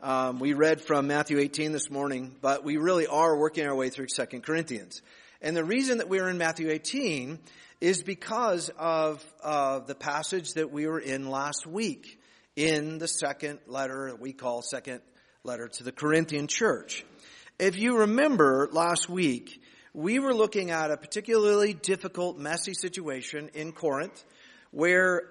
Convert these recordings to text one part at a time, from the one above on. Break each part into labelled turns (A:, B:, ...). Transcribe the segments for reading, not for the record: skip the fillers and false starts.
A: We read from Matthew 18 this morning, but we really are working our way through 2 Corinthians. And the reason that we're in Matthew 18 is because of the passage that we were in last week in the second letter that we call second letter to the Corinthian church. If you remember last week, we were looking at a particularly difficult, messy situation in Corinth where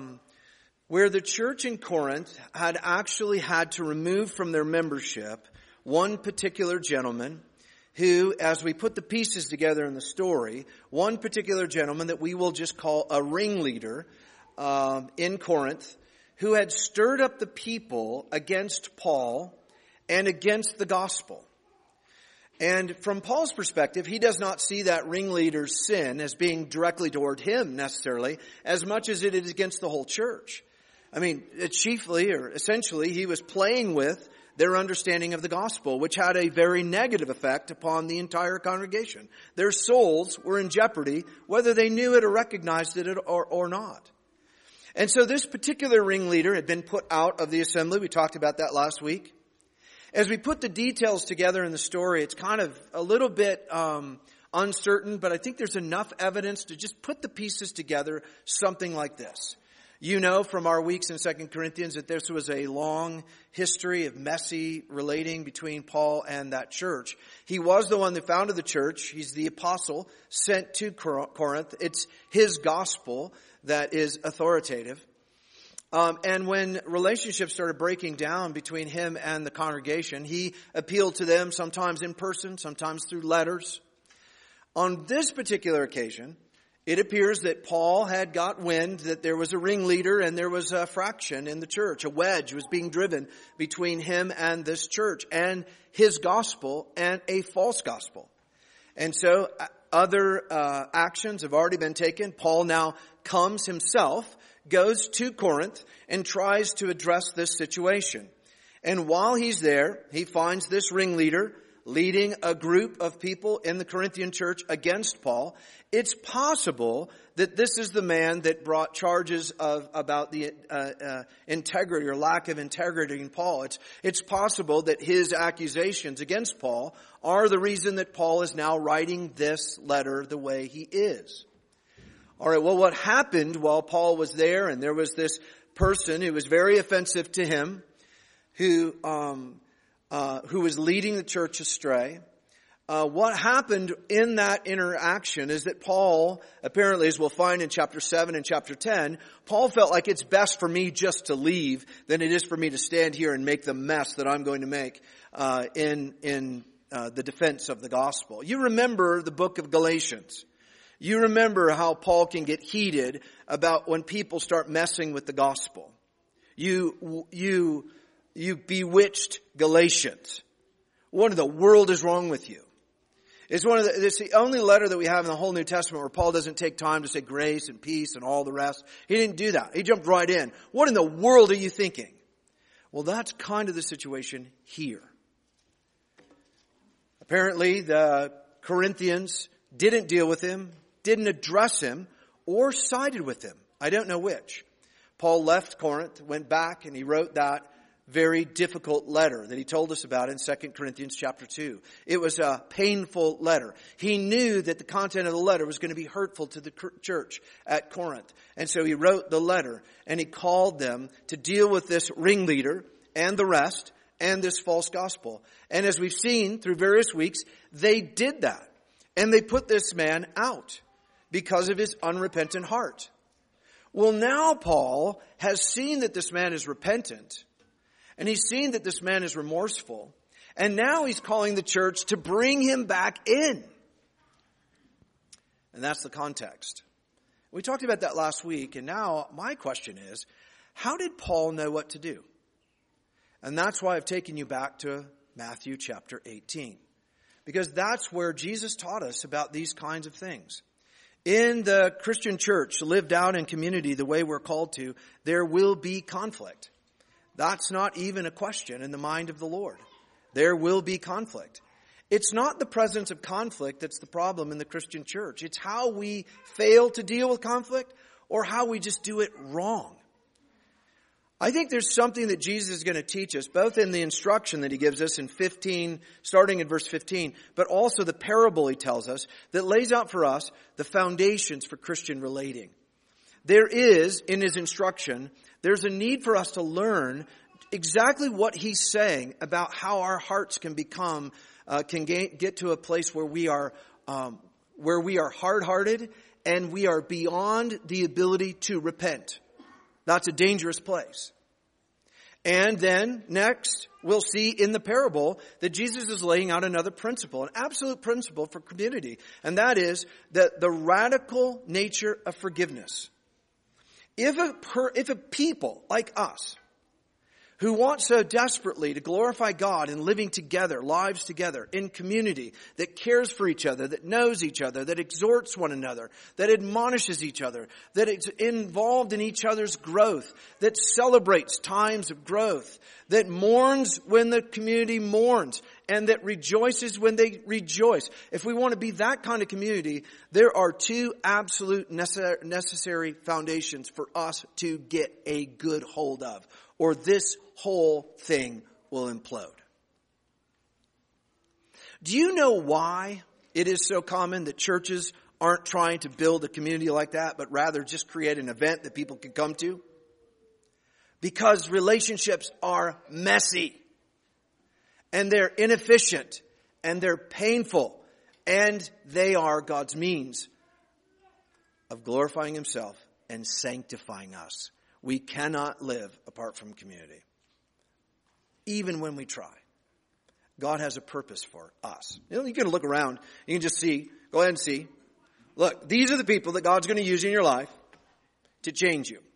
A: the church in Corinth had actually had to remove from their membership one particular gentleman who, as we put the pieces together in the story, one particular gentleman that we will just call a ringleader in Corinth, who had stirred up the people against Paul and against the gospel. And from Paul's perspective, he does not see that ringleader's sin as being directly toward him necessarily, as much as it is against the whole church. I mean, chiefly or essentially, he was playing with their understanding of the gospel, which had a very negative effect upon the entire congregation. Their souls were in jeopardy, whether they knew it or recognized it or not. And so this particular ringleader had been put out of the assembly. We talked about that last week. As we put the details together in the story, it's kind of a little bit uncertain, but I think there's enough evidence to just put the pieces together, something like this. You know from our weeks in 2 Corinthians that this was a long history of messy relating between Paul and that church. He was the one that founded the church. He's the apostle sent to Corinth. It's his gospel that is authoritative. And when relationships started breaking down between him and the congregation, he appealed to them sometimes in person, sometimes through letters. On this particular occasion, it appears that Paul had got wind that there was a ringleader and there was a fraction in the church. A wedge was being driven between him and this church and his gospel and a false gospel. And so other actions have already been taken. Paul now comes himself, goes to Corinth, and tries to address this situation. And while he's there, he finds this ringleader leading a group of people in the Corinthian church against Paul. It's possible that this is the man that brought charges about the integrity or lack of integrity in Paul. It's possible that his accusations against Paul are the reason that Paul is now writing this letter the way he is. All right, well, what happened while Paul was there, and there was this person who was very offensive to him, who was leading the church astray. What happened in that interaction is that Paul, apparently, as we'll find in chapter 7 and chapter 10, Paul felt like it's best for me just to leave than it is for me to stand here and make the mess that I'm going to make in the defense of the gospel. You remember the book of Galatians. You remember how Paul can get heated about when people start messing with the gospel. You bewitched Galatians. What in the world is wrong with you? It's the only letter that we have in the whole New Testament where Paul doesn't take time to say grace and peace and all the rest. He didn't do that. He jumped right in. What in the world are you thinking? Well, that's kind of the situation here. Apparently, the Corinthians didn't deal with him, didn't address him, or sided with him. I don't know which. Paul left Corinth, went back, and he wrote that very difficult letter that he told us about in 2 Corinthians chapter 2. It was a painful letter. He knew that the content of the letter was going to be hurtful to the church at Corinth. And so he wrote the letter, and he called them to deal with this ringleader and the rest and this false gospel. And as we've seen through various weeks, they did that. And they put this man out because of his unrepentant heart. Well, now Paul has seen that this man is repentant, and he's seen that this man is remorseful, and now he's calling the church to bring him back in. And that's the context. We talked about that last week, and now my question is, how did Paul know what to do? And that's why I've taken you back to Matthew chapter 18. Because that's where Jesus taught us about these kinds of things. In the Christian church, lived out in community the way we're called to, there will be conflict. That's not even a question in the mind of the Lord. There will be conflict. It's not the presence of conflict that's the problem in the Christian church. It's how we fail to deal with conflict or how we just do it wrong. I think there's something that Jesus is going to teach us, both in the instruction that he gives us in 15, starting in verse 15, but also the parable he tells us that lays out for us the foundations for Christian relating. There is, in his instruction, there's a need for us to learn exactly what he's saying about how our hearts can become, get to a place where we are hard-hearted and we are beyond the ability to repent. That's a dangerous place. And then next, we'll see in the parable that Jesus is laying out another principle, an absolute principle for community. And that is that the radical nature of forgiveness. If a people like us, who want so desperately to glorify God in living together, lives together, in community, that cares for each other, that knows each other, that exhorts one another, that admonishes each other, that is involved in each other's growth, that celebrates times of growth, that mourns when the community mourns, and that rejoices when they rejoice. If we want to be that kind of community, there are two absolute necessary foundations for us to get a good hold of, or this whole thing will implode. Do you know why it is so common that churches aren't trying to build a community like that, but rather just create an event that people can come to? Because relationships are messy, and they're inefficient, and they're painful, and they are God's means of glorifying himself and sanctifying us. We cannot live apart from community. Even when we try. God has a purpose for us. You can look around. You can just see. Go ahead and see. Look, these are the people that God's going to use in your life to change you.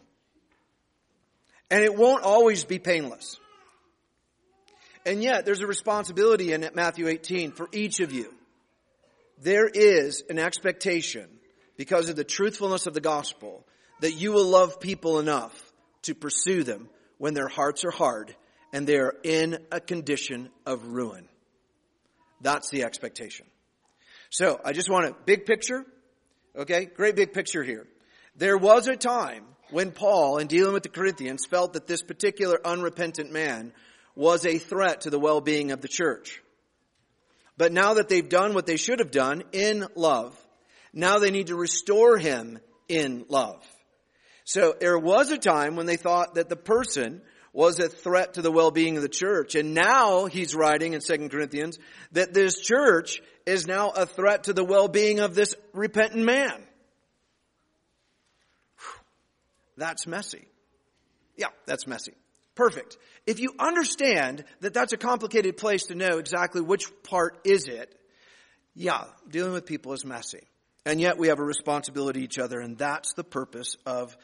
A: And it won't always be painless. And yet, there's a responsibility in Matthew 18 for each of you. There is an expectation, because of the truthfulness of the gospel, that you will love people enough to pursue them when their hearts are hard and they're in a condition of ruin. That's the expectation. So, I just want a big picture. Okay, great big picture here. There was a time when Paul, in dealing with the Corinthians, felt that this particular unrepentant man was a threat to the well-being of the church. But now that they've done what they should have done in love, now they need to restore him in love. So there was a time when they thought that the person was a threat to the well-being of the church. And now he's writing in 2 Corinthians that this church is now a threat to the well-being of this repentant man. That's messy. Yeah, that's messy. Perfect. If you understand that that's a complicated place to know exactly which part is it, yeah, dealing with people is messy. And yet we have a responsibility to each other, and that's the purpose of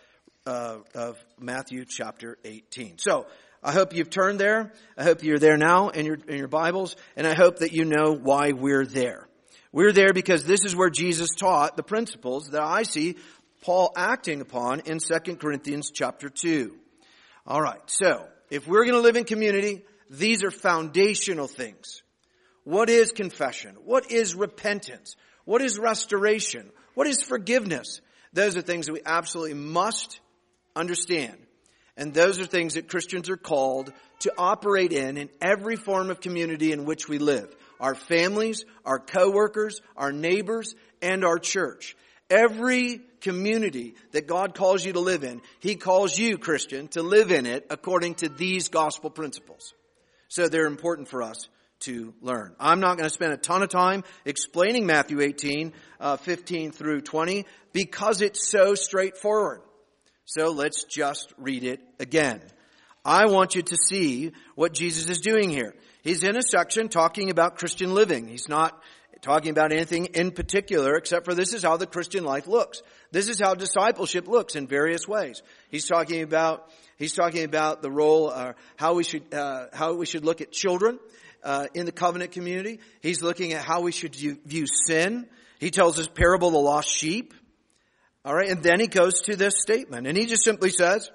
A: Matthew chapter 18. So, I hope you've turned there. I hope you're there now in your Bibles, and I hope that you know why we're there. We're there because this is where Jesus taught the principles that I see Paul acting upon in 2 Corinthians chapter 2. All right, so if we're going to live in community, these are foundational things. What is confession? What is repentance? What is restoration? What is forgiveness? Those are things that we absolutely must understand. And those are things that Christians are called to operate in every form of community in which we live. Our families, our co-workers, our neighbors, and our church. Every community that God calls you to live in, He calls you, Christian, to live in it according to these gospel principles. So they're important for us to learn. I'm not going to spend a ton of time explaining Matthew 18, 15 through 20, because it's so straightforward. So let's just read it again. I want you to see what Jesus is doing here. He's in a section talking about Christian living. He's not talking about anything in particular, except for this is how the Christian life looks. This is how discipleship looks in various ways. He's talking about the role, how we should look at children in the covenant community. He's looking at how we should view sin. He tells us parable of the lost sheep. All right, and then he goes to this statement, and he just simply says,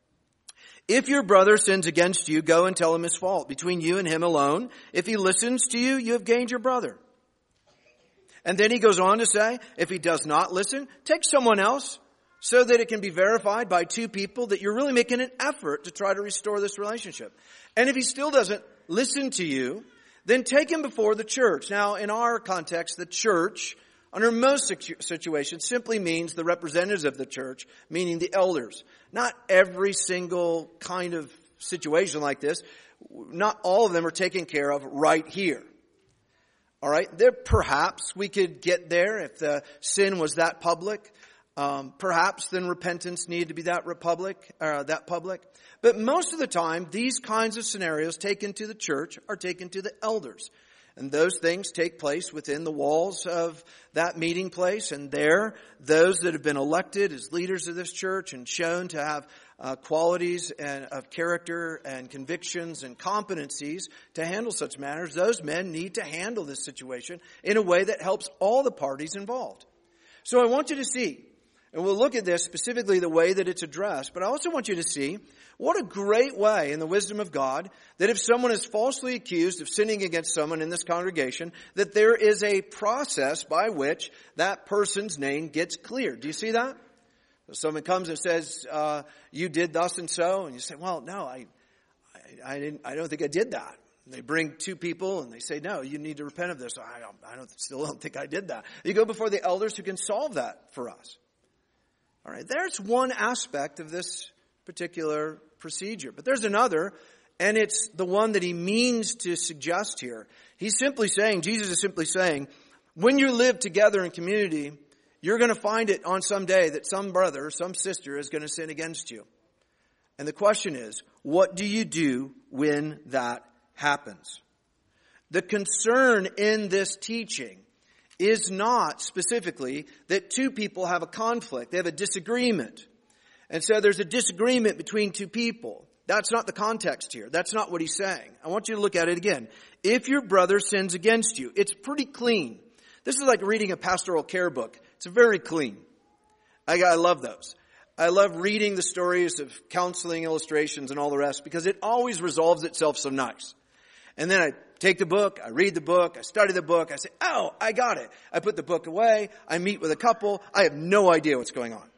A: if your brother sins against you, go and tell him his fault. Between you and him alone, if he listens to you, you have gained your brother. And then he goes on to say, if he does not listen, take someone else so that it can be verified by two people that you're really making an effort to try to restore this relationship. And if he still doesn't listen to you, then take him before the church. Now, in our context, the church, under most situations, simply means the representatives of the church, meaning the elders. Not every single kind of situation like this, not all of them are taken care of right here. All right, there perhaps we could get there if the sin was that public. Perhaps then repentance needed to be that public. But most of the time, these kinds of scenarios taken to the church are taken to the elders. And those things take place within the walls of that meeting place. And there, those that have been elected as leaders of this church and shown to have qualities of character and convictions and competencies to handle such matters, those men need to handle this situation in a way that helps all the parties involved. So I want you to see, and we'll look at this specifically the way that it's addressed, but I also want you to see what a great way in the wisdom of God that if someone is falsely accused of sinning against someone in this congregation, that there is a process by which that person's name gets cleared. Do you see that? So someone comes and says, you did thus and so, and you say, well, no, I don't think I did that. And they bring two people and they say, no, you need to repent of this. I still don't think I did that. You go before the elders who can solve that for us. All right, there's one aspect of this particular procedure. But there's another, and it's the one that he means to suggest here. Jesus is simply saying, when you live together in community, you're going to find it on some day that some brother, some sister is going to sin against you. And the question is, what do you do when that happens? The concern in this teaching is not specifically that two people have a conflict. They have a disagreement. And so there's a disagreement between two people. That's not the context here. That's not what he's saying. I want you to look at it again. If your brother sins against you, it's pretty clean. This is like reading a pastoral care book. It's very clean. I love those. I love reading the stories of counseling illustrations and all the rest because it always resolves itself so nice. And then I take the book, I read the book, I study the book, I say, oh, I got it. I put the book away, I meet with a couple, I have no idea what's going on.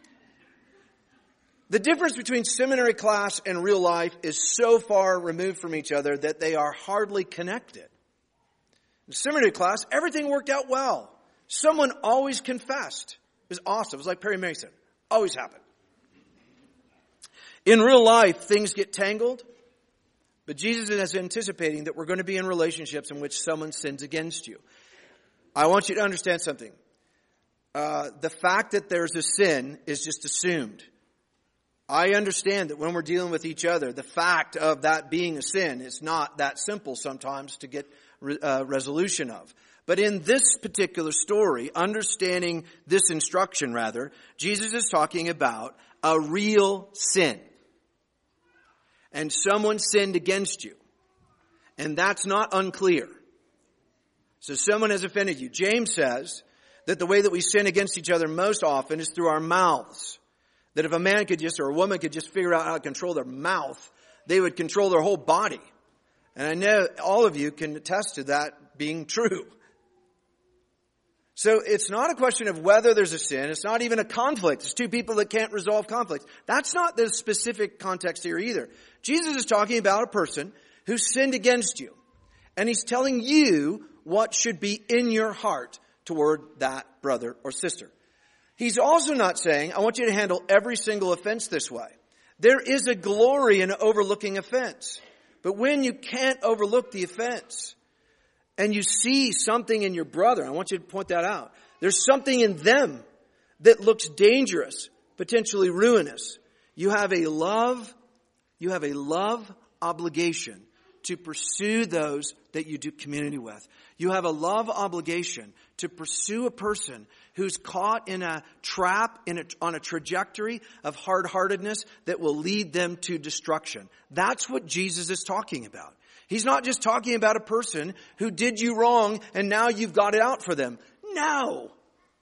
A: The difference between seminary class and real life is so far removed from each other that they are hardly connected. In seminary class, everything worked out well. Someone always confessed. It was awesome. It was like Perry Mason. Always happened. In real life, things get tangled. But Jesus is anticipating that we're going to be in relationships in which someone sins against you. I want you to understand something. The fact that there's a sin is just assumed. I understand that when we're dealing with each other, the fact of that being a sin is not that simple sometimes to get resolution of. But in this particular story, understanding this instruction rather, Jesus is talking about a real sin. And someone sinned against you. And that's not unclear. So someone has offended you. James says that the way that we sin against each other most often is through our mouths. That if a man or a woman could just figure out how to control their mouth, they would control their whole body. And I know all of you can attest to that being true. So it's not a question of whether there's a sin. It's not even a conflict. It's two people that can't resolve conflict. That's not the specific context here either. Jesus is talking about a person who sinned against you. And he's telling you what should be in your heart toward that brother or sister. He's also not saying, I want you to handle every single offense this way. There is a glory in overlooking offense. But when you can't overlook the offense, and you see something in your brother, I want you to point that out. There's something in them that looks dangerous, potentially ruinous. You have a love obligation to pursue those that you do community with. You have a love obligation to pursue a person who's caught in a trap, on a trajectory of hard-heartedness that will lead them to destruction. That's what Jesus is talking about. He's not just talking about a person who did you wrong and now you've got it out for them. No.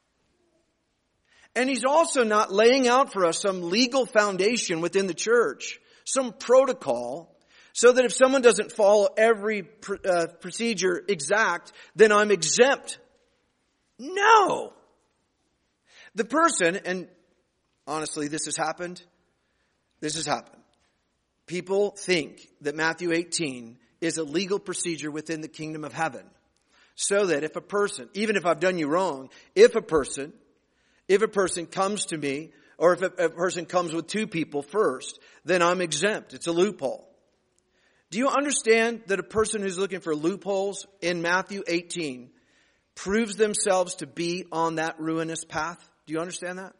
A: And he's also not laying out for us some legal foundation within the church, some protocol, so that if someone doesn't follow every procedure exact, then I'm exempt. No. The person, and honestly, this has happened. This has happened. People think that Matthew 18 is a legal procedure within the kingdom of heaven. So that if a person, even if I've done you wrong, if a person comes to me, or if a person comes with two people first, then I'm exempt. It's a loophole. Do you understand that a person who's looking for loopholes in Matthew 18 proves themselves to be on that ruinous path? Do you understand that?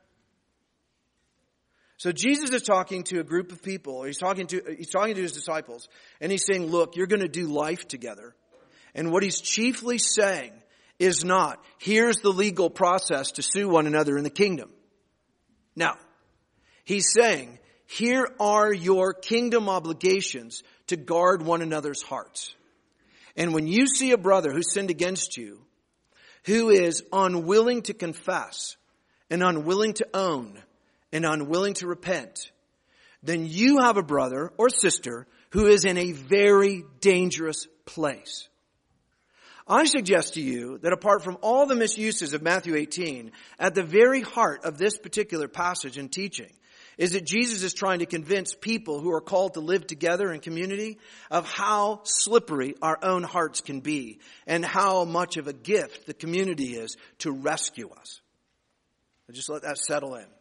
A: So Jesus is talking to a group of people. He's talking to his disciples, and he's saying, look, you're going to do life together. And what he's chiefly saying is not, here's the legal process to sue one another in the kingdom. No. He's saying, here are your kingdom obligations to guard one another's hearts. And when you see a brother who sinned against you, who is unwilling to confess, and unwilling to own, and unwilling to repent, then you have a brother or sister who is in a very dangerous place. I suggest to you that apart from all the misuses of Matthew 18, at the very heart of this particular passage and teaching is that Jesus is trying to convince people who are called to live together in community of how slippery our own hearts can be and how much of a gift the community is to rescue us. So just let that settle in.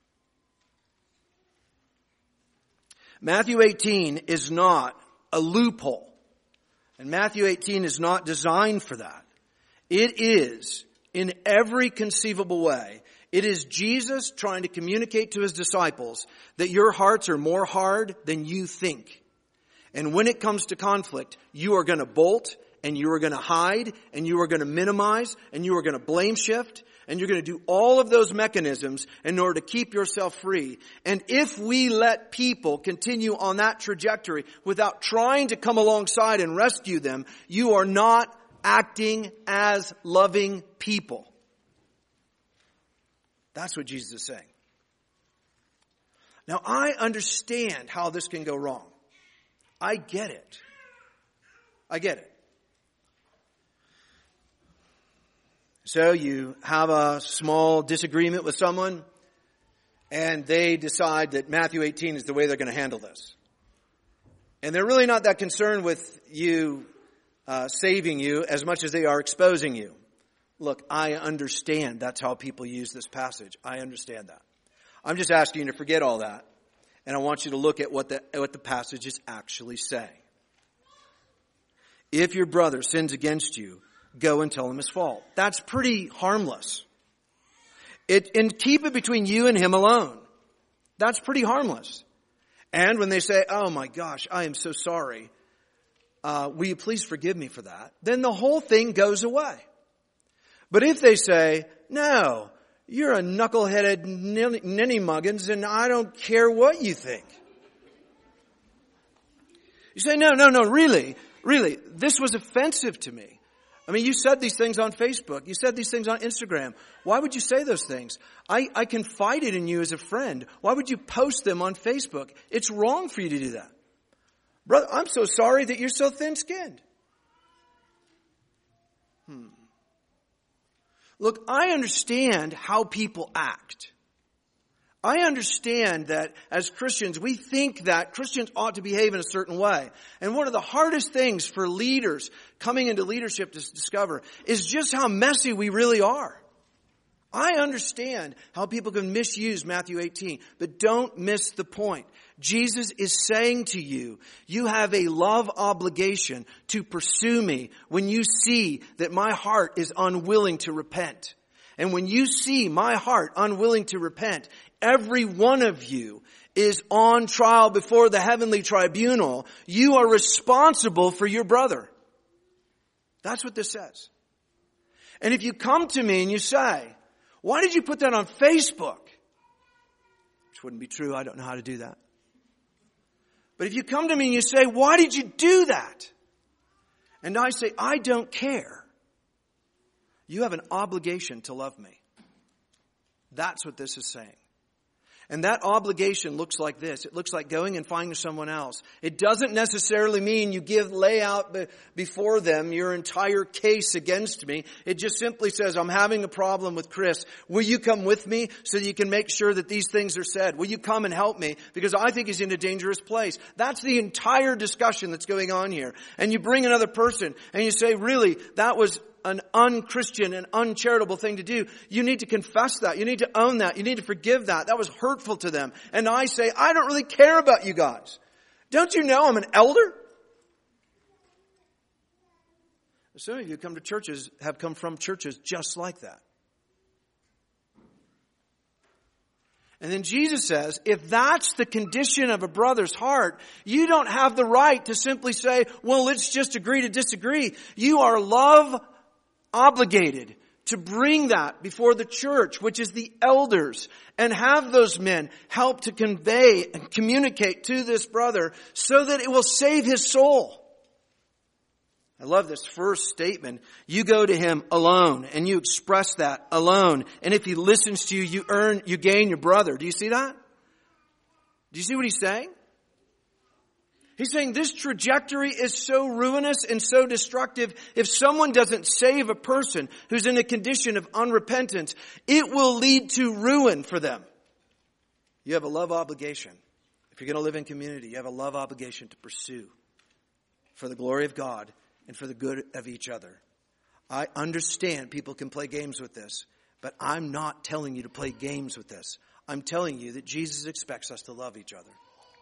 A: Matthew 18 is not a loophole. And Matthew 18 is not designed for that. It is, in every conceivable way, it is Jesus trying to communicate to his disciples that your hearts are more hard than you think. And when it comes to conflict, you are going to bolt, and you are going to hide, and you are going to minimize, and you are going to blame shift, and you're going to do all of those mechanisms in order to keep yourself free. And if we let people continue on that trajectory without trying to come alongside and rescue them, you are not acting as loving people. That's what Jesus is saying. Now, I understand how this can go wrong. I get it. I get it. So you have a small disagreement with someone, and they decide that Matthew 18 is the way they're going to handle this. And they're really not that concerned with you saving you as much as they are exposing you. Look, I understand that's how people use this passage. I understand that. I'm just asking you to forget all that, and I want you to look at what the passage is actually saying. If your brother sins against you, go and tell him his fault. That's pretty harmless. And keep it between you and him alone. That's pretty harmless. And when they say, oh my gosh, I am so sorry, will you please forgive me for that? Then the whole thing goes away. But if they say, no, you're a knuckleheaded ninny-muggins and I don't care what you think. You say, no, really, this was offensive to me. I mean, you said these things on Facebook. You said these things on Instagram. Why would you say those things? I confided in you as a friend. Why would you post them on Facebook? It's wrong for you to do that. Brother, I'm so sorry that you're so thin-skinned. Look, I understand how people act. I understand that as Christians, we think that Christians ought to behave in a certain way. And one of the hardest things for leaders coming into leadership to discover is just how messy we really are. I understand how people can misuse Matthew 18, but don't miss the point. Jesus is saying to you, you have a love obligation to pursue me when you see that my heart is unwilling to repent. And when you see my heart unwilling to repent, every one of you is on trial before the heavenly tribunal. You are responsible for your brother. That's what this says. And if you come to me and you say, why did you put that on Facebook? Which wouldn't be true. I don't know how to do that. But if you come to me and you say, why did you do that? And I say, I don't care. You have an obligation to love me. That's what this is saying. And that obligation looks like this. It looks like going and finding someone else. It doesn't necessarily mean you lay out before them your entire case against me. It just simply says, I'm having a problem with Chris. Will you come with me so that you can make sure that these things are said? Will you come and help me? Because I think he's in a dangerous place. That's the entire discussion that's going on here. And you bring another person and you say, really, that was an unchristian and uncharitable thing to do. You need to confess that. You need to own that. You need to forgive that. That was hurtful to them. And I say, I don't really care about you guys. Don't you know I'm an elder? Some of you have come from churches just like that. And then Jesus says, if that's the condition of a brother's heart, you don't have the right to simply say, well, let's just agree to disagree. You are love obligated to bring that before the church, which is the elders, and have those men help to convey and communicate to this brother so that it will save his soul. I love this first statement. You go to him alone and you express that alone. And if he listens to you, you gain your brother. Do you see that? Do you see what he's saying? He's saying this trajectory is so ruinous and so destructive. If someone doesn't save a person who's in a condition of unrepentance, it will lead to ruin for them. You have a love obligation. If you're going to live in community, you have a love obligation to pursue for the glory of God and for the good of each other. I understand people can play games with this, but I'm not telling you to play games with this. I'm telling you that Jesus expects us to love each other.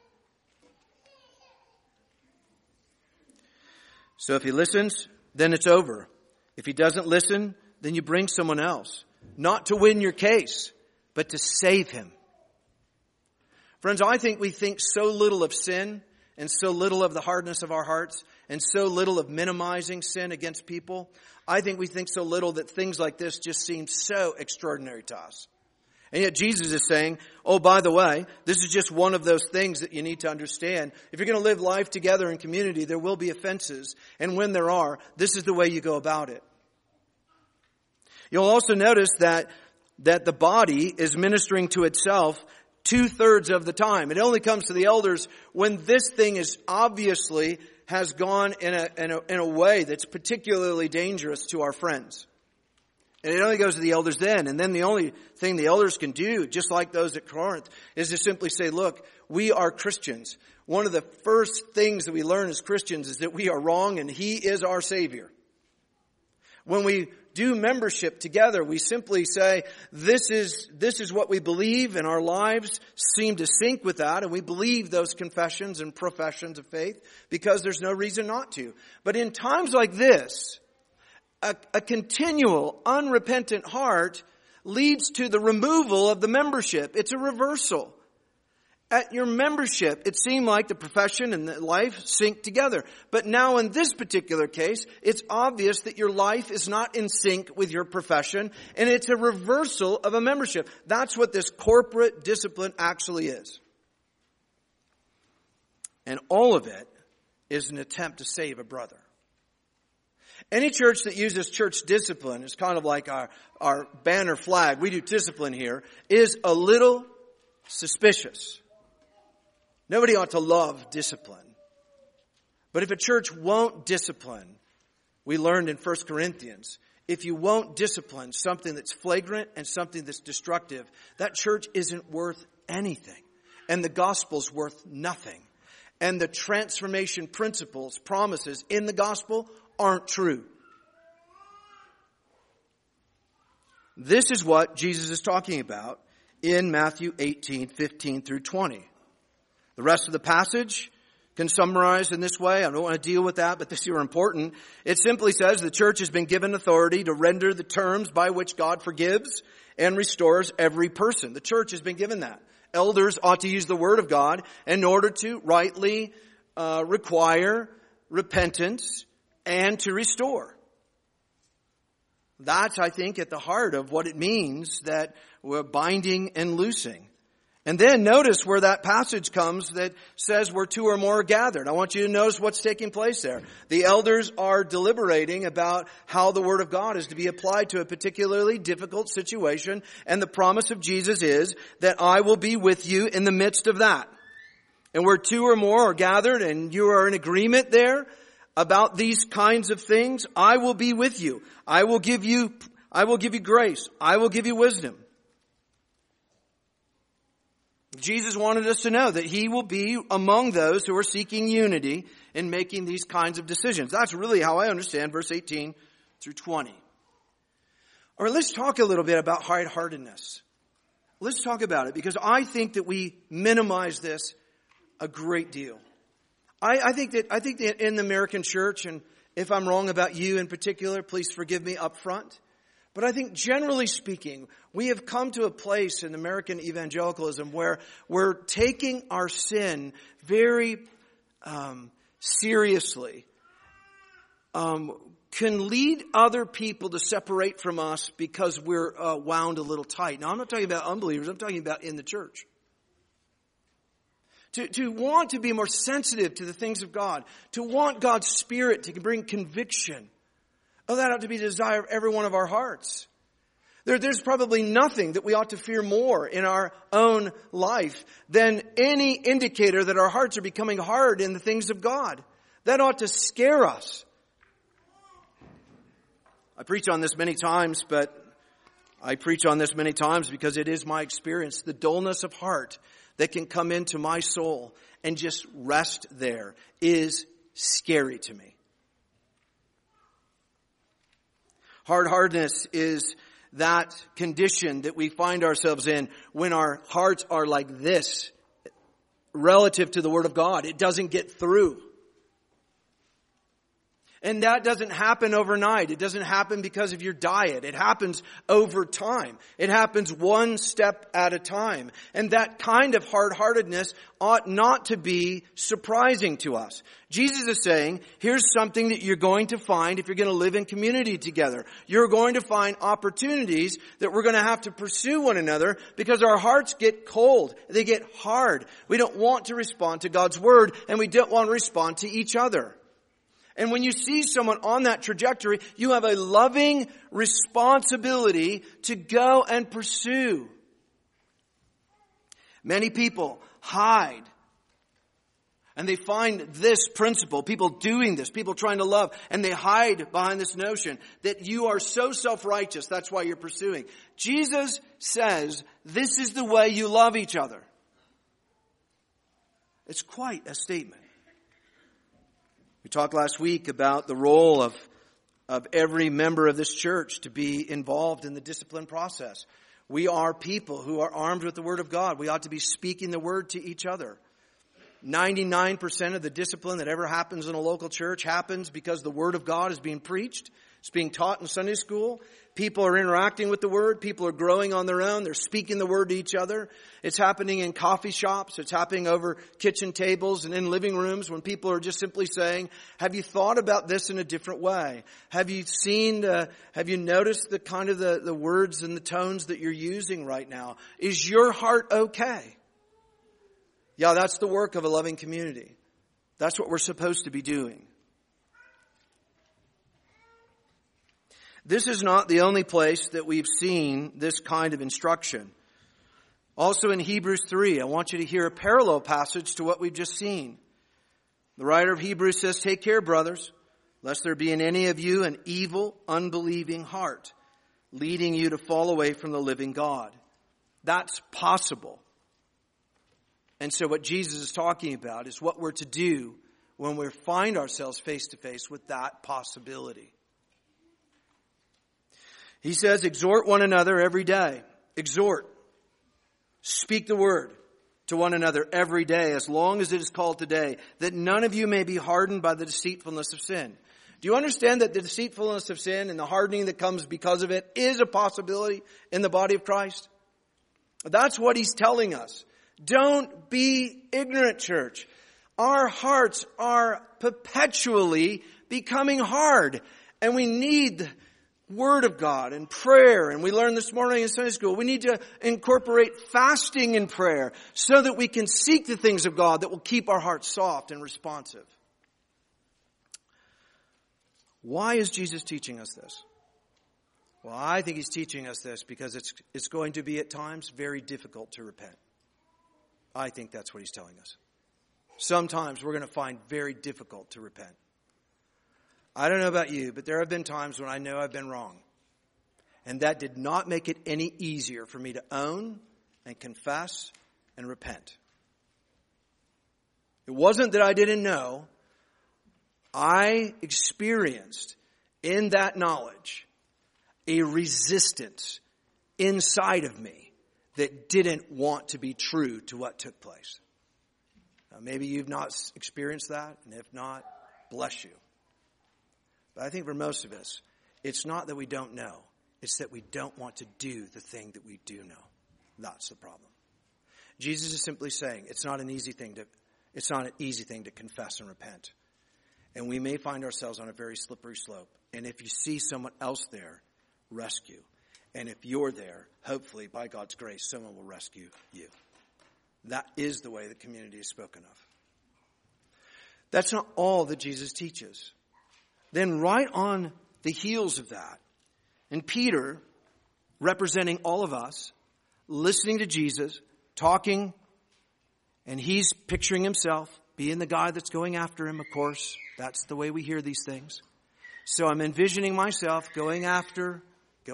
A: So if he listens, then it's over. If he doesn't listen, then you bring someone else. Not to win your case, but to save him. Friends, I think we think so little of sin and so little of the hardness of our hearts and so little of minimizing sin against people. I think we think so little that things like this just seem so extraordinary to us. And yet Jesus is saying, oh, by the way, this is just one of those things that you need to understand. If you're going to live life together in community, there will be offenses. And when there are, this is the way you go about it. You'll also notice that the body is ministering to itself 2/3 of the time. It only comes to the elders when this thing is obviously has gone in a way that's particularly dangerous to our friends. And it only goes to the elders then. And then the only thing the elders can do, just like those at Corinth, is to simply say, look, we are Christians. One of the first things that we learn as Christians is that we are wrong and he is our Savior. When we do membership together, we simply say, this is what we believe, and our lives seem to sync with that, and we believe those confessions and professions of faith because there's no reason not to. But in times like this, a continual, unrepentant heart leads to the removal of the membership. It's a reversal. At your membership, it seemed like the profession and the life sync together. But now in this particular case, it's obvious that your life is not in sync with your profession, and it's a reversal of a membership. That's what this corporate discipline actually is. And all of it is an attempt to save a brother. Any church that uses church discipline is kind of like our banner flag. We do discipline here, is a little suspicious. Nobody ought to love discipline. But if a church won't discipline, we learned in 1 Corinthians, if you won't discipline something that's flagrant and something that's destructive, that church isn't worth anything. And the gospel's worth nothing. And the transformation principles, promises in the gospel aren't true. This is what Jesus is talking about in Matthew 18:15 through 20. The rest of the passage can summarize in this way. I don't want to deal with that, but this is important. It simply says the church has been given authority to render the terms by which God forgives and restores every person. The church has been given that. Elders ought to use the word of God in order to rightly require repentance and to restore. That's, I think, at the heart of what it means that we're binding and loosing. And then notice where that passage comes that says where two or more are gathered. I want you to notice what's taking place there. The elders are deliberating about how the Word of God is to be applied to a particularly difficult situation. And the promise of Jesus is that I will be with you in the midst of that. And where two or more are gathered and you are in agreement there about these kinds of things, I will be with you. I will give you grace. I will give you wisdom. Jesus wanted us to know that He will be among those who are seeking unity in making these kinds of decisions. That's really how I understand verse 18 through 20. All right, let's talk a little bit about hard-heartedness. Let's talk about it because I think that we minimize this a great deal. I think that in the American church, and if I'm wrong about you in particular, please forgive me up front. But I think generally speaking, we have come to a place in American evangelicalism where we're taking our sin very seriously. Can lead other people to separate from us because we're wound a little tight. Now, I'm not talking about unbelievers. I'm talking about in the church. To want to be more sensitive to the things of God. To want God's Spirit to bring conviction. Oh, that ought to be the desire of every one of our hearts. There's probably nothing that we ought to fear more in our own life than any indicator that our hearts are becoming hard in the things of God. That ought to scare us. I preach on this many times, but I preach on this many times because it is my experience. The dullness of heart that can come into my soul and just rest there is scary to me. Hard-heartedness is that condition that we find ourselves in when our hearts are like this relative to the Word of God. It doesn't get through. And that doesn't happen overnight. It doesn't happen because of your diet. It happens over time. It happens one step at a time. And that kind of hard-heartedness ought not to be surprising to us. Jesus is saying, here's something that you're going to find if you're going to live in community together. You're going to find opportunities that we're going to have to pursue one another because our hearts get cold. They get hard. We don't want to respond to God's Word, and we don't want to respond to each other. And when you see someone on that trajectory, you have a loving responsibility to go and pursue. Many people hide. And they find this principle, people doing this, people trying to love, and they hide behind this notion that you are so self-righteous, that's why you're pursuing. Jesus says, this is the way you love each other. It's quite a statement. We talked last week about the role of every member of this church to be involved in the discipline process. We are people who are armed with the Word of God. We ought to be speaking the Word to each other. 99% of the discipline that ever happens in a local church happens because the Word of God is being preached. It's being taught in Sunday school. People are interacting with the Word. People are growing on their own. They're speaking the Word to each other. It's happening in coffee shops. It's happening over kitchen tables and in living rooms when people are just simply saying, have you thought about this in a different way? Have you noticed the kind of the words and the tones that you're using right now? Is your heart okay? Yeah, that's the work of a loving community. That's what we're supposed to be doing. This is not the only place that we've seen this kind of instruction. Also in Hebrews 3, I want you to hear a parallel passage to what we've just seen. The writer of Hebrews says, take care, brothers, lest there be in any of you an evil, unbelieving heart, leading you to fall away from the living God. That's possible. And so what Jesus is talking about is what we're to do when we find ourselves face to face with that possibility. He says, exhort one another every day. Exhort. Speak the word to one another every day, as long as it is called today, that none of you may be hardened by the deceitfulness of sin. Do you understand that the deceitfulness of sin and the hardening that comes because of it is a possibility in the body of Christ? That's what he's telling us. Don't be ignorant, church. Our hearts are perpetually becoming hard, and we need Word of God and prayer. And we learned this morning in Sunday school, we need to incorporate fasting and prayer so that we can seek the things of God that will keep our hearts soft and responsive. Why is Jesus teaching us this? Well, I think he's teaching us this because it's going to be at times very difficult to repent. I think that's what he's telling us. Sometimes we're going to find very difficult to repent. I don't know about you, but there have been times when I know I've been wrong. And that did not make it any easier for me to own and confess and repent. It wasn't that I didn't know. I experienced in that knowledge a resistance inside of me that didn't want to be true to what took place. Now, maybe you've not experienced that, and if not, bless you. But I think for most of us, it's not that we don't know. It's that we don't want to do the thing that we do know. That's the problem. Jesus is simply saying it's not an easy thing to confess and repent. And we may find ourselves on a very slippery slope. And if you see someone else there, rescue. And if you're there, hopefully, by God's grace, someone will rescue you. That is the way the community is spoken of. That's not all that Jesus teaches. Then right on the heels of that, and Peter, representing all of us, listening to Jesus, talking, and he's picturing himself being the guy that's going after him, of course. That's the way we hear these things. So I'm envisioning myself going after,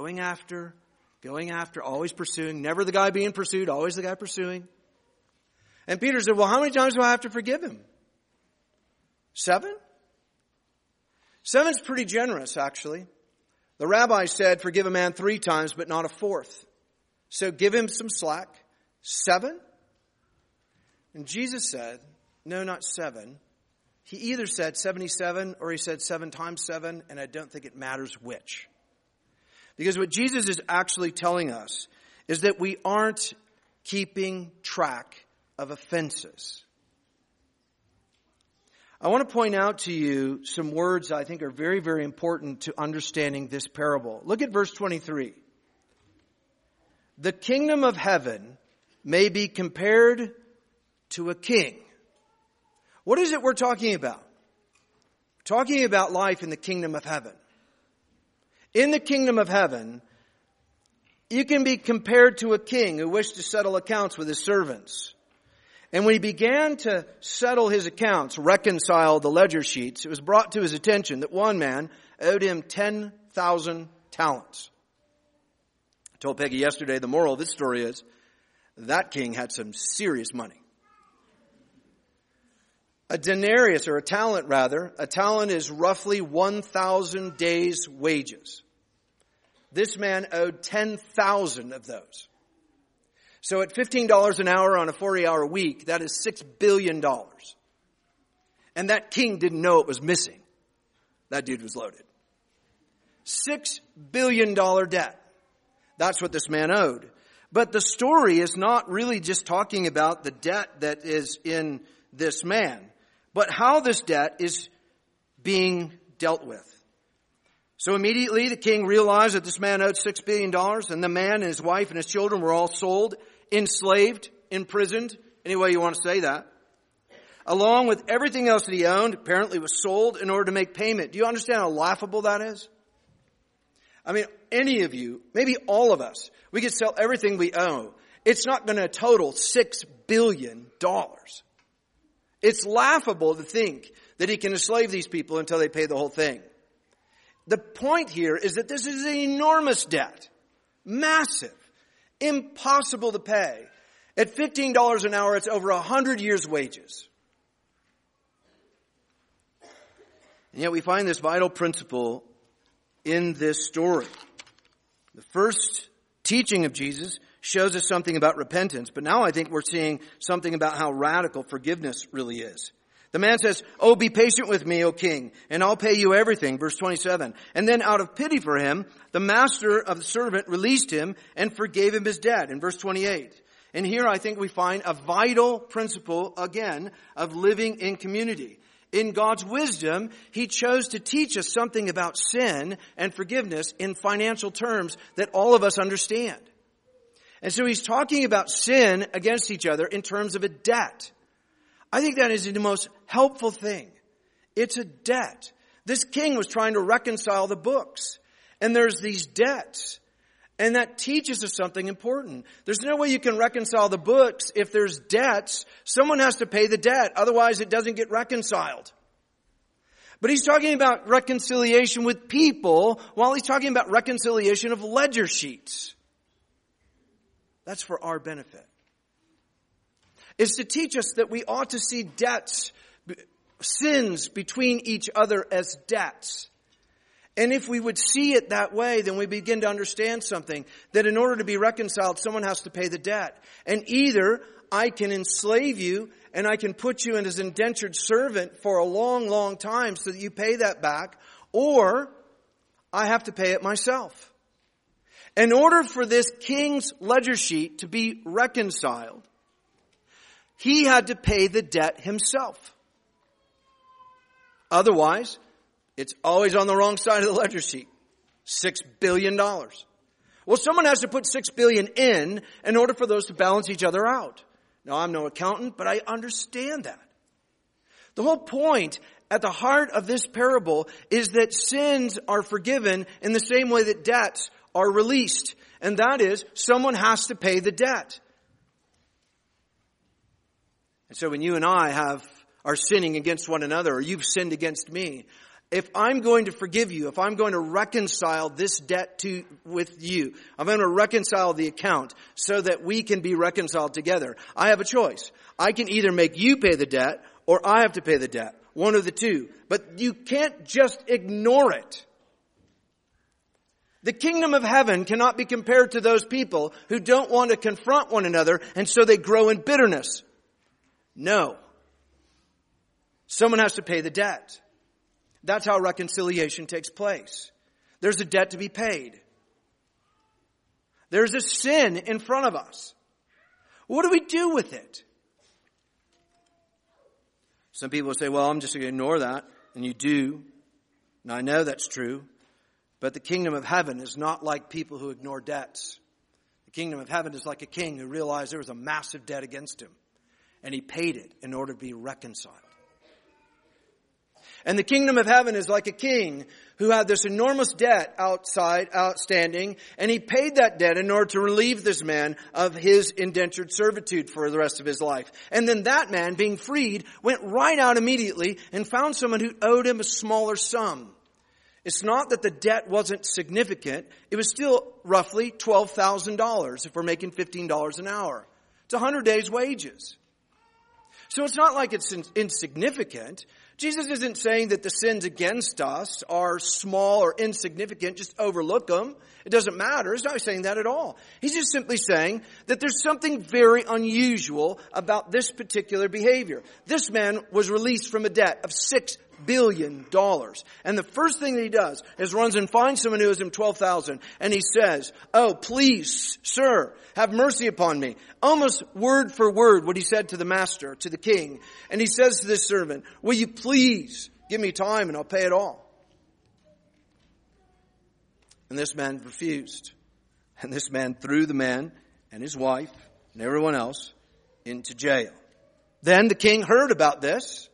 A: always pursuing, never the guy being pursued, always the guy pursuing. And Peter said, well, how many times do I have to forgive him? 7? 7's pretty generous, actually. The rabbi said, forgive a man 3 times, but not a 4th. So give him some slack. 7? And Jesus said, no, not 7. He either said 77 or he said 7 times 7, and I don't think it matters which. Because what Jesus is actually telling us is that we aren't keeping track of offenses. I want to point out to you some words I think are very, very important to understanding this parable. Look at verse 23. The kingdom of heaven may be compared to a king. What is it we're talking about? We're talking about life in the kingdom of heaven. In the kingdom of heaven, you can be compared to a king who wished to settle accounts with his servants. And when he began to settle his accounts, reconcile the ledger sheets, it was brought to his attention that one man owed him 10,000 talents. I told Peggy yesterday the moral of this story is that king had some serious money. A denarius, or a talent is roughly 1,000 days' wages. This man owed 10,000 of those. So at $15 an hour on a 40-hour week, that is $6 billion. And that king didn't know it was missing. That dude was loaded. $6 billion debt. That's what this man owed. But the story is not really just talking about the debt that is in this man, but how this debt is being dealt with. So immediately the king realized that this man owed $6 billion, and the man and his wife and his children were all sold, enslaved, imprisoned, any way you want to say that. Along with everything else that he owned, apparently was sold in order to make payment. Do you understand how laughable that is? I mean, any of you, maybe all of us, we could sell everything we own. It's not going to total $6 billion. It's laughable to think that he can enslave these people until they pay the whole thing. The point here is that this is an enormous debt. Massive. Impossible to pay. At $15 an hour, it's over 100 years' wages. And yet we find this vital principle in this story. The first teaching of Jesus shows us something about repentance, but now I think we're seeing something about how radical forgiveness really is. The man says, "Oh, be patient with me, O king, and I'll pay you everything." Verse 27. And then out of pity for him, the master of the servant released him and forgave him his debt. In verse 28. And here I think we find a vital principle, again, of living in community. in God's wisdom, He chose to teach us something about sin and forgiveness in financial terms that all of us understand. And so He's talking about sin against each other in terms of a debt. I think that is the most helpful thing. It's a debt. This king was trying to reconcile the books. And there's these debts. And that teaches us something important. There's no way you can reconcile the books if there's debts. Someone has to pay the debt. Otherwise, it doesn't get reconciled. But he's talking about reconciliation with people while he's talking about reconciliation of ledger sheets. That's for our benefit. It's to teach us that we ought to see debts, sins between each other as debts. And if we would see it that way, then we begin to understand something. That in order to be reconciled, someone has to pay the debt. And either I can enslave you and I can put you in as an indentured servant for a long, long time so that you pay that back. Or I have to pay it myself. In order for this king's ledger sheet to be reconciled, he had to pay the debt himself. Otherwise, it's always on the wrong side of the ledger sheet. $6 billion. Well, someone has to put $6 billion in order for those to balance each other out. Now, I'm no accountant, but I understand that. The whole point at the heart of this parable is that sins are forgiven in the same way that debts are released. And that is, someone has to pay the debt. And so when you and I are sinning against one another, or you've sinned against me, if I'm going to forgive you, if I'm going to reconcile this debt with you, I'm going to reconcile the account so that we can be reconciled together, I have a choice. I can either make you pay the debt or I have to pay the debt. One of the two. But you can't just ignore it. The kingdom of heaven cannot be compared to those people who don't want to confront one another and so they grow in bitterness. No. Someone has to pay the debt. That's how reconciliation takes place. There's a debt to be paid. There's a sin in front of us. What do we do with it? Some people say, well, I'm just going to ignore that. And you do. And I know that's true. But the kingdom of heaven is not like people who ignore debts. The kingdom of heaven is like a king who realized there was a massive debt against him. And he paid it in order to be reconciled. And the kingdom of heaven is like a king who had this enormous debt outstanding, and he paid that debt in order to relieve this man of his indentured servitude for the rest of his life. And then that man, being freed, went right out immediately and found someone who owed him a smaller sum. It's not that the debt wasn't significant. It was still roughly $12,000 if we're making $15 an hour. It's 100 days' wages. So it's not like it's insignificant. Jesus isn't saying that the sins against us are small or insignificant. Just overlook them. It doesn't matter. He's not saying that at all. He's just simply saying that there's something very unusual about this particular behavior. This man was released from a debt of $6 billion. And the first thing that he does is runs and finds someone who owes him $12,000. And he says, oh, please, sir, have mercy upon me. Almost word for word what he said to the master, to the king. And he says to this servant, will you please give me time and I'll pay it all? And this man refused. And this man threw the man and his wife and everyone else into jail. Then the king heard about this.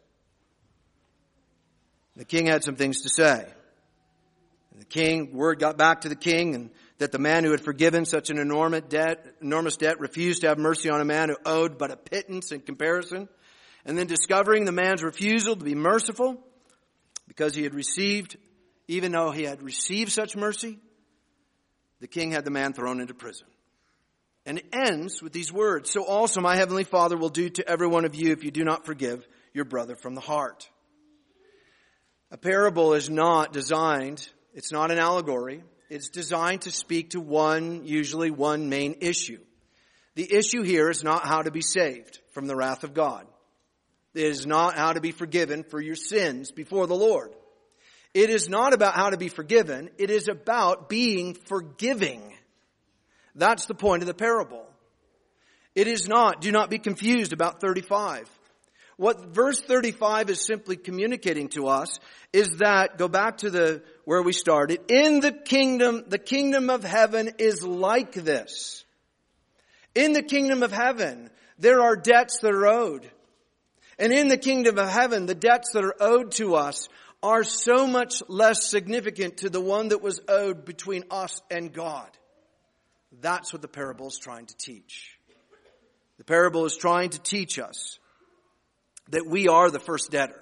A: The king had some things to say. And word got back to the king and that the man who had forgiven such an enormous debt refused to have mercy on a man who owed but a pittance in comparison. And then discovering the man's refusal to be merciful because he had received, even though he had received such mercy, the king had the man thrown into prison. And it ends with these words, so also my heavenly Father will do to every one of you if you do not forgive your brother from the heart. A parable is not designed, it's not an allegory. It's designed to speak to usually one main issue. The issue here is not how to be saved from the wrath of God. It is not how to be forgiven for your sins before the Lord. It is not about how to be forgiven. It is about being forgiving. That's the point of the parable. It is not, do not be confused about 35. What verse 35 is simply communicating to us is that, go back to where we started, in the kingdom of heaven is like this. In the kingdom of heaven, there are debts that are owed. And in the kingdom of heaven, the debts that are owed to us are so much less significant to the one that was owed between us and God. That's what the parable is trying to teach. The parable is trying to teach us that we are the first debtor.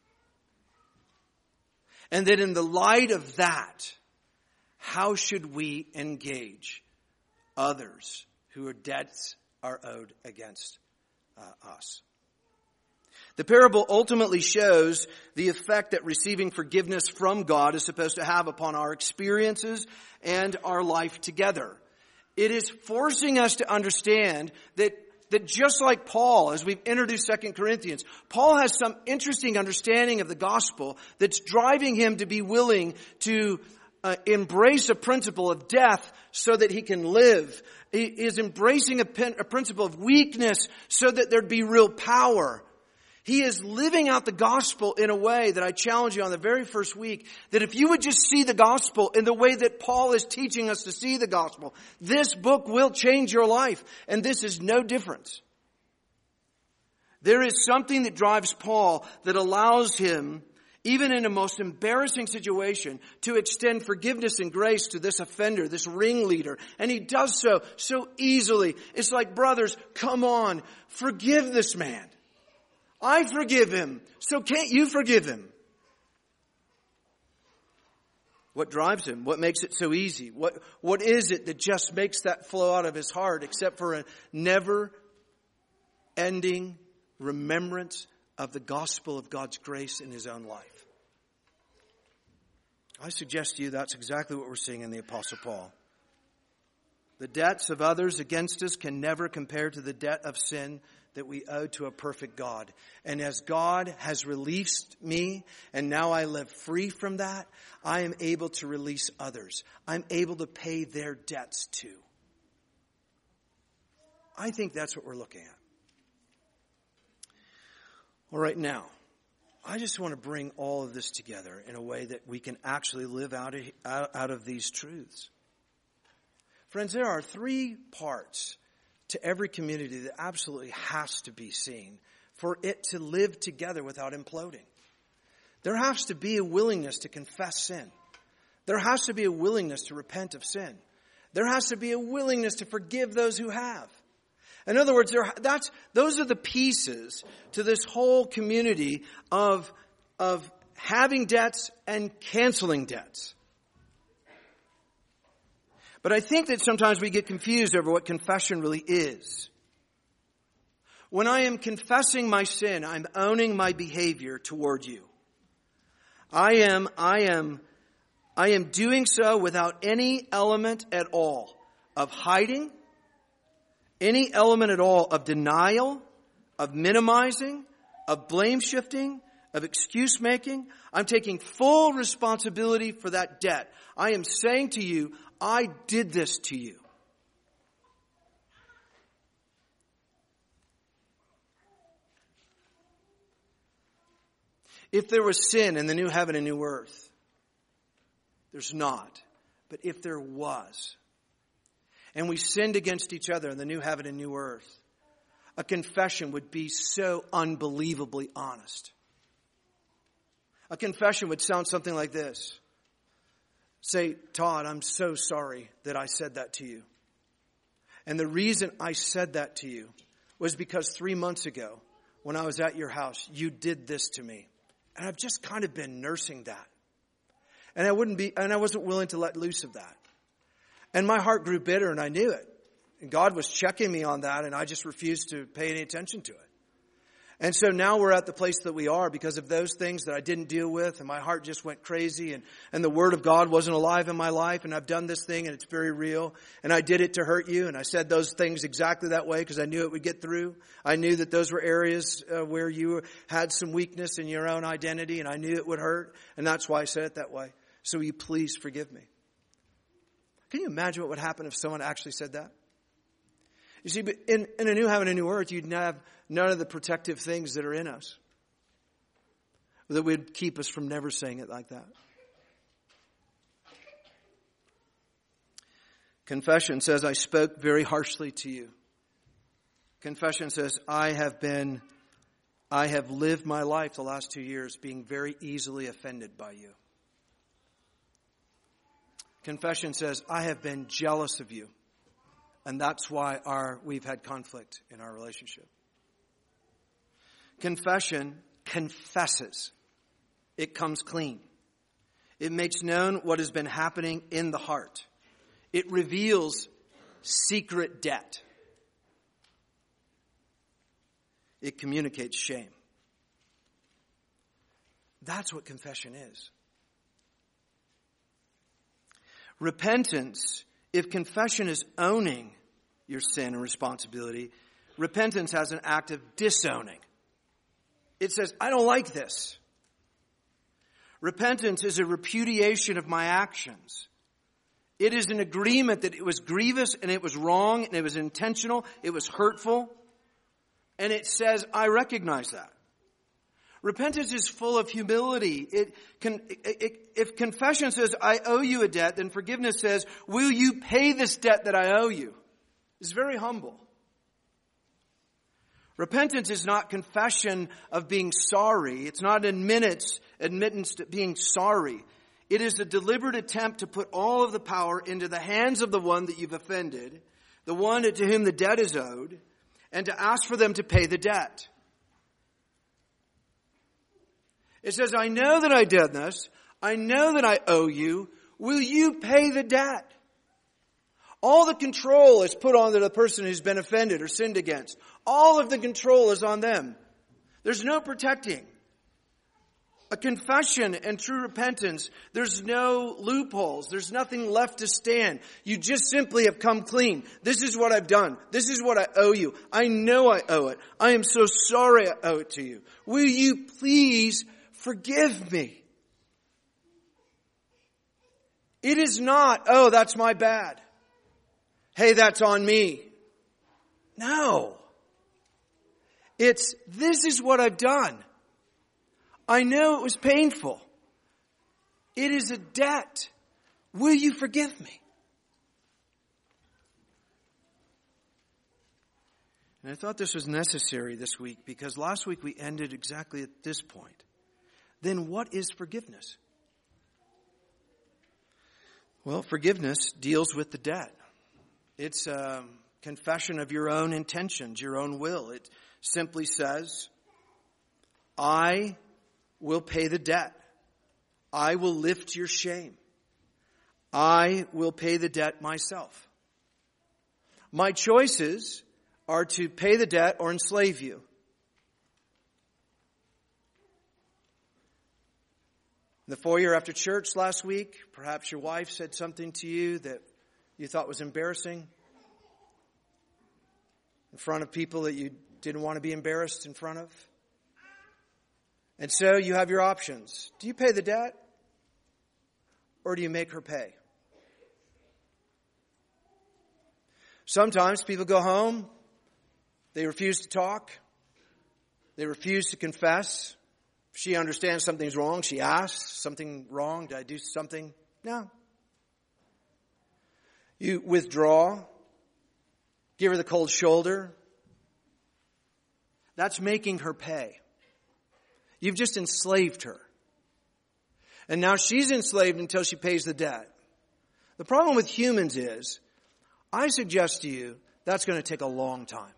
A: And that in the light of that, how should we engage others whose debts are owed against us? The parable ultimately shows the effect that receiving forgiveness from God is supposed to have upon our experiences and our life together. It is forcing us to understand that just like Paul, as we've introduced 2 Corinthians, Paul has some interesting understanding of the gospel that's driving him to be willing to embrace a principle of death so that he can live. He is embracing a principle of weakness so that there'd be real power. He is living out the gospel in a way that I challenge you on the very first week, that if you would just see the gospel in the way that Paul is teaching us to see the gospel, this book will change your life. And this is no different. There is something that drives Paul that allows him, even in a most embarrassing situation, to extend forgiveness and grace to this offender, this ringleader. And he does so easily. It's like, brothers, come on, forgive this man. I forgive him, so can't you forgive him? What drives him? What makes it so easy? What is it that just makes that flow out of his heart except for a never-ending remembrance of the gospel of God's grace in his own life? I suggest to you that's exactly what we're seeing in the Apostle Paul. The debts of others against us can never compare to the debt of sin that we owe to a perfect God. And as God has released me, and now I live free from that, I am able to release others. I'm able to pay their debts too. I think that's what we're looking at. All right, now, I just want to bring all of this together in a way that we can actually live out of these truths. Friends, there are 3 parts to every community that absolutely has to be seen for it to live together without imploding. There has to be a willingness to confess sin. There has to be a willingness to repent of sin. There has to be a willingness to forgive those who have. In other words, those are the pieces to this whole community of having debts and canceling debts. But I think that sometimes we get confused over what confession really is. When I am confessing my sin, I'm owning my behavior toward you. I am doing so without any element at all of hiding, any element at all of denial, of minimizing, of blame shifting, of excuse making. I'm taking full responsibility for that debt. I am saying to you, I did this to you. If there was sin in the new heaven and new earth, there's not. But if there was, and we sinned against each other in the new heaven and new earth, a confession would be so unbelievably honest. A confession would sound something like this. Say, Todd, I'm so sorry that I said that to you. And the reason I said that to you was because 3 months ago, when I was at your house, you did this to me. And I've just kind of been nursing that. And I wasn't willing to let loose of that. And my heart grew bitter and I knew it. And God was checking me on that and I just refused to pay any attention to it. And so now we're at the place that we are because of those things that I didn't deal with, and my heart just went crazy, and the Word of God wasn't alive in my life, and I've done this thing and it's very real, and I did it to hurt you, and I said those things exactly that way because I knew it would get through. I knew that those were areas where you had some weakness in your own identity, and I knew it would hurt, and that's why I said it that way. So will you please forgive me? Can you imagine what would happen if someone actually said that? You see, in a new heaven and a new earth, you'd have none of the protective things that are in us that would keep us from never saying it like that. Confession says, I spoke very harshly to you. Confession says, I have lived my life the last 2 years being very easily offended by you. Confession says, I have been jealous of you. And that's why we've had conflict in our relationship. Confession confesses. It comes clean. It makes known what has been happening in the heart. It reveals secret debt. It communicates shame. That's what confession is. Repentance, if confession is owning your sin and responsibility, repentance has an act of disowning. It says, I don't like this. Repentance is a repudiation of my actions. It is an agreement that it was grievous and it was wrong and it was intentional, it was hurtful. And it says, I recognize that. Repentance is full of humility. If confession says, I owe you a debt, then forgiveness says, will you pay this debt that I owe you? It's very humble. Repentance is not confession of being sorry. It's not admittance to being sorry. It is a deliberate attempt to put all of the power into the hands of the one that you've offended, the one to whom the debt is owed, and to ask for them to pay the debt. It says, I know that I did this. I know that I owe you. Will you pay the debt? All the control is put on the person who's been offended or sinned against. All of the control is on them. There's no protecting. A confession and true repentance, there's no loopholes. There's nothing left to stand. You just simply have come clean. This is what I've done. This is what I owe you. I know I owe it. I am so sorry I owe it to you. Will you please forgive me? It is not, oh, that's my bad. Hey, that's on me. No. It's, this is what I've done. I know it was painful. It is a debt. Will you forgive me? And I thought this was necessary this week because last week we ended exactly at this point. Then what is forgiveness? Well, forgiveness deals with the debt. It's a confession of your own intentions, your own will. It simply says, I will pay the debt. I will lift your shame. I will pay the debt myself. My choices are to pay the debt or enslave you. In the foyer after church last week, perhaps your wife said something to you that you thought was embarrassing in front of people that you didn't want to be embarrassed in front of. And so you have your options. Do you pay the debt? Or do you make her pay? Sometimes people go home. They refuse to talk. They refuse to confess. If she understands something's wrong, she asks, something wrong? Did I do something? No. You withdraw. Give her the cold shoulder. That's making her pay. You've just enslaved her. And now she's enslaved until she pays the debt. The problem with humans is, I suggest to you, that's going to take a long time.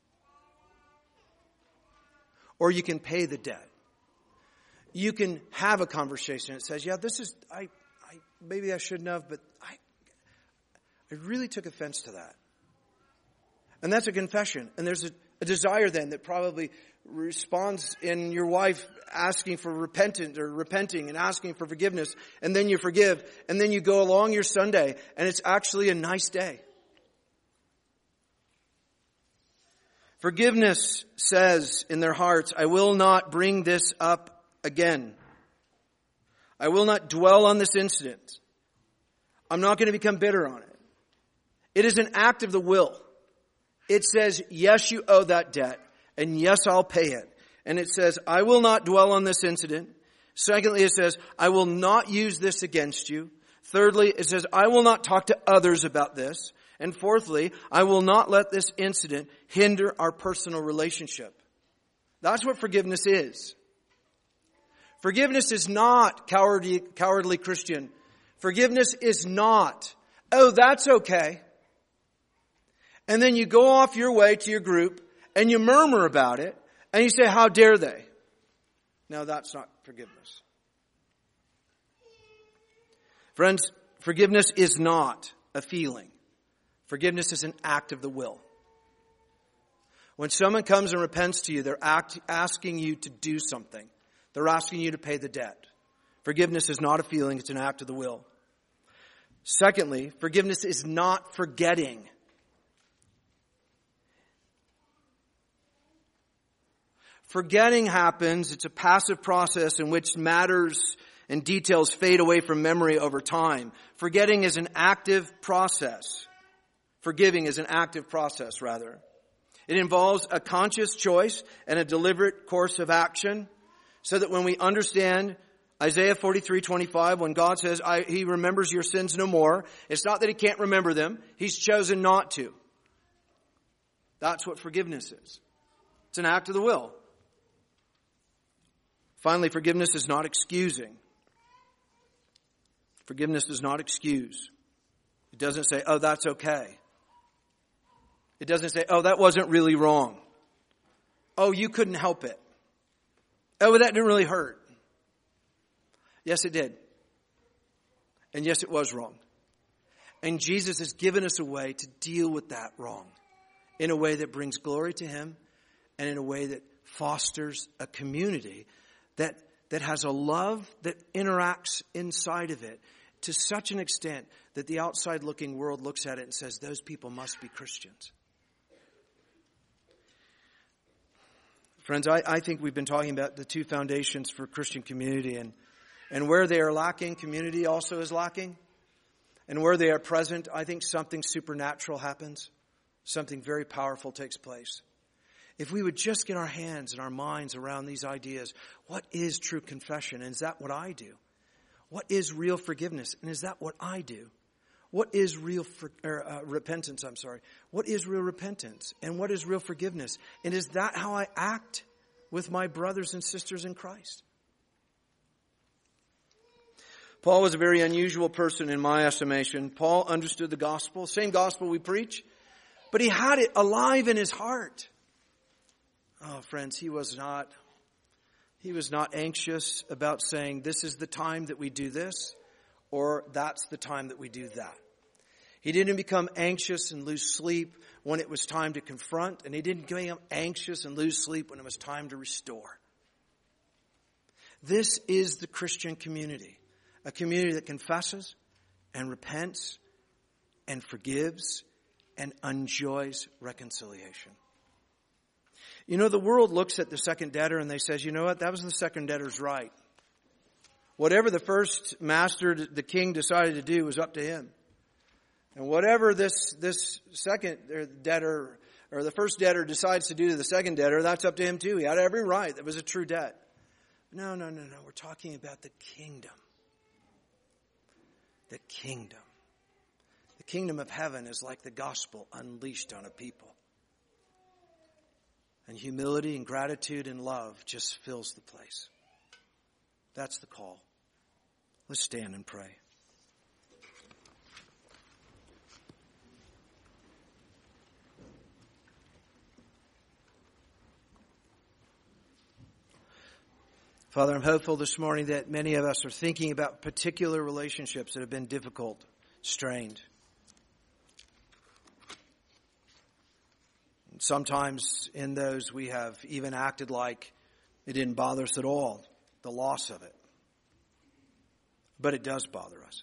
A: Or you can pay the debt. You can have a conversation that says, yeah, this is, maybe I shouldn't have, but I really took offense to that. And that's a confession. And there's a desire then that probably responds in your wife asking for repenting and asking for forgiveness, and then you forgive, and then you go along your Sunday, and it's actually a nice day. Forgiveness says in their hearts, I will not bring this up again. I will not dwell on this incident. I'm not going to become bitter on it. It is an act of the will. it says, yes, you owe that debt, and yes, I'll pay it. And it says, I will not dwell on this incident. Secondly, it says, I will not use this against you. Thirdly, it says, I will not talk to others about this. And fourthly, I will not let this incident hinder our personal relationship. That's what forgiveness is. Forgiveness is not cowardly Christian. Forgiveness is not, oh, that's okay. And then you go off your way to your group and you murmur about it and you say, how dare they? No, that's not forgiveness. Friends, forgiveness is not a feeling. Forgiveness is an act of the will. When someone comes and repents to you, they're asking you to do something. They're asking you to pay the debt. Forgiveness is not a feeling, it's an act of the will. Secondly, forgiveness is not forgetting. Forgetting happens, it's a passive process in which matters and details fade away from memory over time. Forgetting is an active process. Forgiving is an active process, rather. It involves a conscious choice and a deliberate course of action so that when we understand Isaiah 43:25, when God says, He remembers your sins no more, it's not that He can't remember them. He's chosen not to. That's what forgiveness is. It's an act of the will. Finally, forgiveness is not excusing. Forgiveness does not excuse. It doesn't say, oh, that's okay. It doesn't say, oh, that wasn't really wrong. Oh, you couldn't help it. Oh, that didn't really hurt. Yes, it did. And yes, it was wrong. And Jesus has given us a way to deal with that wrong in a way that brings glory to Him and in a way that fosters a community that has a love that interacts inside of it to such an extent that the outside looking world looks at it and says, those people must be Christians. Friends, I think we've been talking about the two foundations for Christian community, and where they are lacking, community also is lacking. And where they are present, I think something supernatural happens. Something very powerful takes place. If we would just get our hands and our minds around these ideas, what is true confession? And is that what I do? What is real forgiveness? And is that what I do? What is real repentance? What is real repentance? And what is real forgiveness? And is that how I act with my brothers and sisters in Christ? Paul was a very unusual person in my estimation. Paul understood the gospel, same gospel we preach, but he had it alive in his heart. Oh, friends, he was not anxious about saying, this is the time that we do this, or that's the time that we do that. He didn't become anxious and lose sleep when it was time to confront, and he didn't become anxious and lose sleep when it was time to restore. This is the Christian community, a community that confesses and repents and forgives and enjoys reconciliation. You know, the world looks at the second debtor and they says, you know what, that was the second debtor's right. Whatever the first master, the king, decided to do was up to him. And whatever this second debtor, or the first debtor decides to do to the second debtor, that's up to him too. He had every right. That was a true debt. No. We're talking about the kingdom. The kingdom. The kingdom of heaven is like the gospel unleashed on a people. And humility and gratitude and love just fills the place. That's the call. Let's stand and pray. Father, I'm hopeful this morning that many of us are thinking about particular relationships that have been difficult, strained. Sometimes in those we have even acted like it didn't bother us at all, the loss of it. But it does bother us.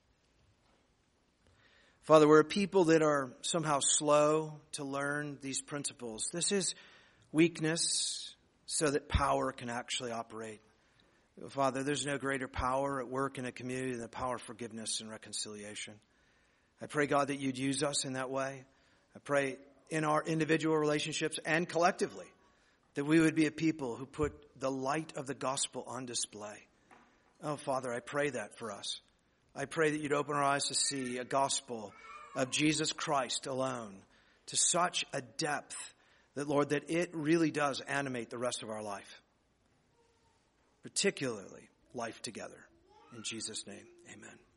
A: Father, we're a people that are somehow slow to learn these principles. This is weakness so that power can actually operate. Father, there's no greater power at work in a community than the power of forgiveness and reconciliation. I pray, God, that you'd use us in that way. I pray in our individual relationships and collectively, that we would be a people who put the light of the gospel on display. Oh, Father, I pray that for us. I pray that you'd open our eyes to see a gospel of Jesus Christ alone to such a depth that, Lord, that it really does animate the rest of our life, particularly life together. In Jesus' name, amen.